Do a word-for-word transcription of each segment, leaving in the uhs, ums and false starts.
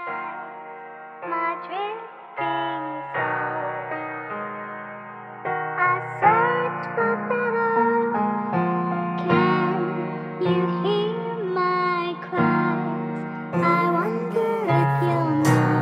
my drifting soul. I search for better. Can you hear my cries? I wonder if you'll know.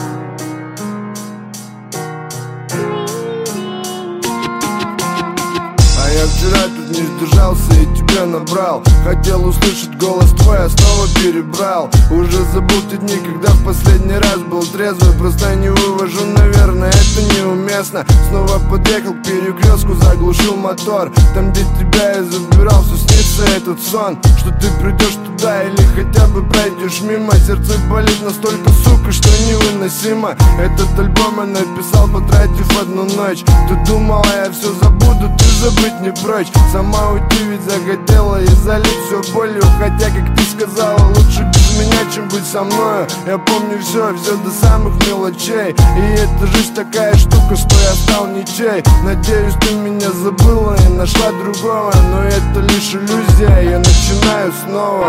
Bleeding eyes. А я вчера тут не сдержался и тебя набрал. Хотел услышать голос твой, а снова перебрал. Уже забыл те дни, когда в последний раз был трезвый. Просто не вывожу, наверное, это неуместно. Снова подъехал к перекрестку, заглушил мотор. Там, где тебя я забирал, все снится этот сон. Что ты придешь туда или хотя бы пройдешь мимо. Сердце болит настолько, сука, что невыносимо. Этот альбом я написал, потратив одну ночь. Ты думала, я все забуду, ты забыть не прочь. Сама уйти ведь захотела и залить все болью. Хотя, как ты сказала, лучше без меня, чем быть со мною. Я помню все, все до самых мелочей. И эта жизнь такая штука, что я стал ничей. Надеюсь, ты меня забыла и нашла другого. Но это лишь иллюзия, я начинаю снова.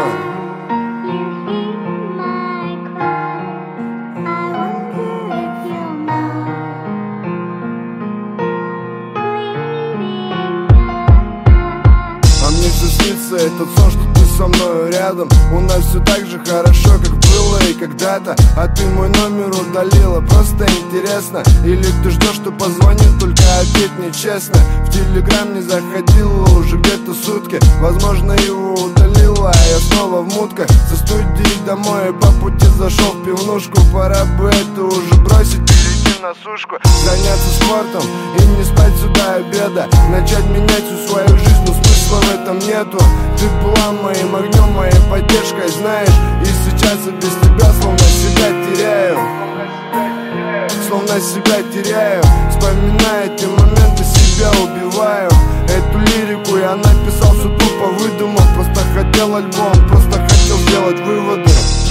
Этот сон, что ты со мной рядом. У нас все так же хорошо, как было и когда-то. А ты мой номер удалила, просто интересно. Или ты ждешь, что позвонит, только ответь мне честно. В телеграм не заходила уже где-то сутки. Возможно, его удалила, а я снова в мутках. Со студии домой и по пути зашел в пивнушку. Пора бы это уже бросить, перейти на сушку. Заняться спортом и не спать сюда обеда. Начать менять всю свою жизнь, но смысла в этом нету. Ты была моим огнем, моей поддержкой, знаешь. И сейчас я без тебя словно себя теряю. Словно себя теряю. Вспоминая эти моменты, себя убиваю. Эту лирику я написал всю тупо, выдумал. Просто хотел альбом, просто хотел сделать выводы.